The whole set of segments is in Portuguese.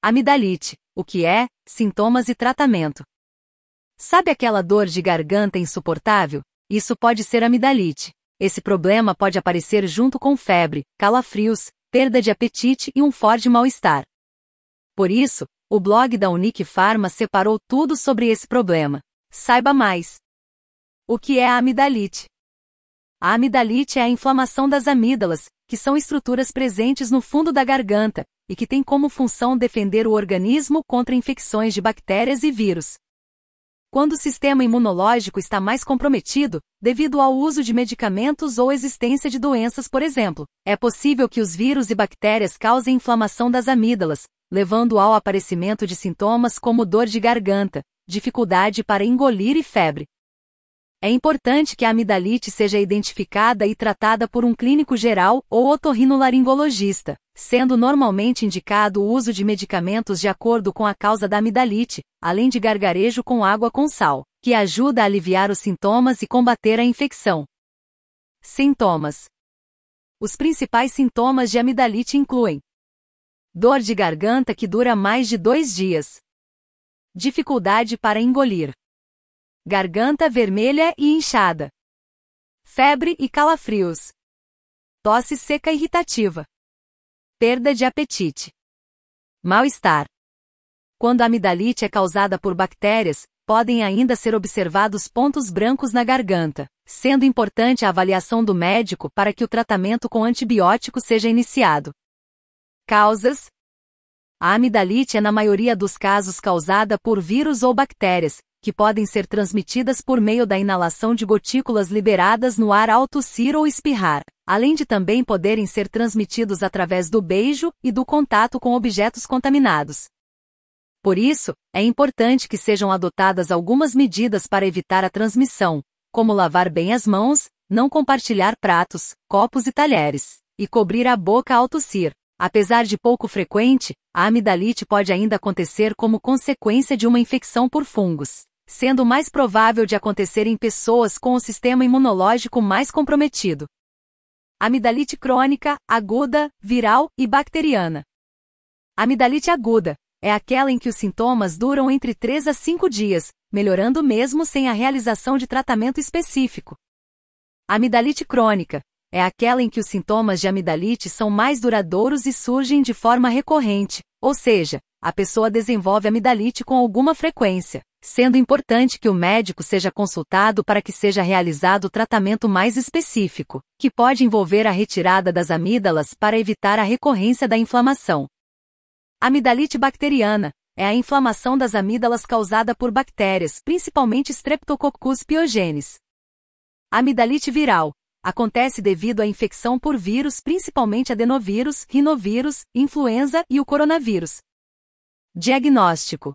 Amidalite. O que é? Sintomas e tratamento. Sabe aquela dor de garganta insuportável? Isso pode ser amidalite. Esse problema pode aparecer junto com febre, calafrios, perda de apetite e um forte mal-estar. Por isso, o blog da Unique Pharma separou tudo sobre esse problema. Saiba mais. O que é a amidalite? A amidalite é a inflamação das amígdalas, que são estruturas presentes no fundo da garganta, e que têm como função defender o organismo contra infecções de bactérias e vírus. Quando o sistema imunológico está mais comprometido, devido ao uso de medicamentos ou existência de doenças, por exemplo, é possível que os vírus e bactérias causem inflamação das amígdalas, levando ao aparecimento de sintomas como dor de garganta, dificuldade para engolir e febre. É importante que a amidalite seja identificada e tratada por um clínico geral ou otorrinolaringologista, sendo normalmente indicado o uso de medicamentos de acordo com a causa da amidalite, além de gargarejo com água com sal, que ajuda a aliviar os sintomas e combater a infecção. Sintomas. Os principais sintomas de amidalite incluem: dor de garganta que dura mais de 2 dias. Dificuldade para engolir. Garganta vermelha e inchada. Febre e calafrios. Tosse seca irritativa. Perda de apetite. Mal-estar. Quando a amidalite é causada por bactérias, podem ainda ser observados pontos brancos na garganta, sendo importante a avaliação do médico para que o tratamento com antibiótico seja iniciado. Causas. A amidalite é na maioria dos casos causada por vírus ou bactérias, que podem ser transmitidas por meio da inalação de gotículas liberadas no ar ao tossir ou espirrar, além de também poderem ser transmitidos através do beijo e do contato com objetos contaminados. Por isso, é importante que sejam adotadas algumas medidas para evitar a transmissão, como lavar bem as mãos, não compartilhar pratos, copos e talheres, e cobrir a boca ao tossir. Apesar de pouco frequente, a amidalite pode ainda acontecer como consequência de uma infecção por fungos, sendo mais provável de acontecer em pessoas com o sistema imunológico mais comprometido. Amidalite crônica, aguda, viral e bacteriana. Amidalite aguda é aquela em que os sintomas duram entre 3 a 5 dias, melhorando mesmo sem a realização de tratamento específico. Amidalite crônica é aquela em que os sintomas de amidalite são mais duradouros e surgem de forma recorrente, ou seja, a pessoa desenvolve amidalite com alguma frequência, sendo importante que o médico seja consultado para que seja realizado o tratamento mais específico, que pode envolver a retirada das amígdalas para evitar a recorrência da inflamação. Amidalite bacteriana é a inflamação das amígdalas causada por bactérias, principalmente Streptococcus pyogenes. Amidalite viral acontece devido à infecção por vírus, principalmente adenovírus, rinovírus, influenza e o coronavírus. Diagnóstico.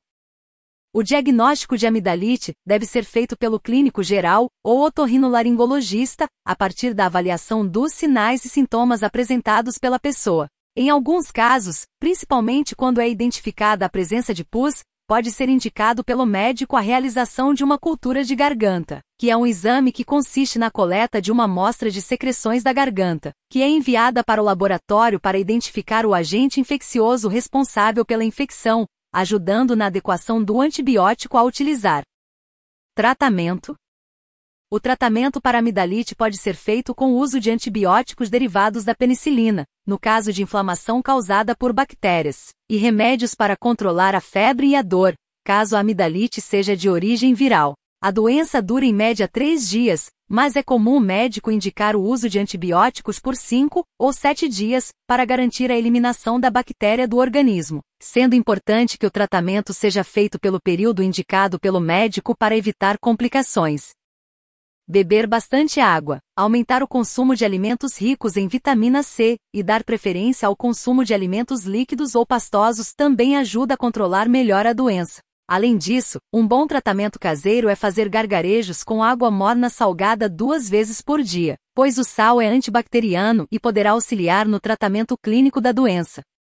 O diagnóstico de amidalite deve ser feito pelo clínico geral ou otorrinolaringologista, a partir da avaliação dos sinais e sintomas apresentados pela pessoa. Em alguns casos, principalmente quando é identificada a presença de pus, pode ser indicado pelo médico a realização de uma cultura de garganta, que é um exame que consiste na coleta de uma amostra de secreções da garganta, que é enviada para o laboratório para identificar o agente infeccioso responsável pela infecção, ajudando na adequação do antibiótico a utilizar. Tratamento. O tratamento para amidalite pode ser feito com o uso de antibióticos derivados da penicilina, no caso de inflamação causada por bactérias, e remédios para controlar a febre e a dor, caso a amidalite seja de origem viral. A doença dura em média 3 dias, mas é comum o médico indicar o uso de antibióticos por 5 ou 7 dias, para garantir a eliminação da bactéria do organismo, sendo importante que o tratamento seja feito pelo período indicado pelo médico para evitar complicações. Beber bastante água, aumentar o consumo de alimentos ricos em vitamina C, e dar preferência ao consumo de alimentos líquidos ou pastosos também ajuda a controlar melhor a doença. Além disso, um bom tratamento caseiro é fazer gargarejos com água morna salgada 2 vezes por dia, pois o sal é antibacteriano e poderá auxiliar no tratamento clínico da doença.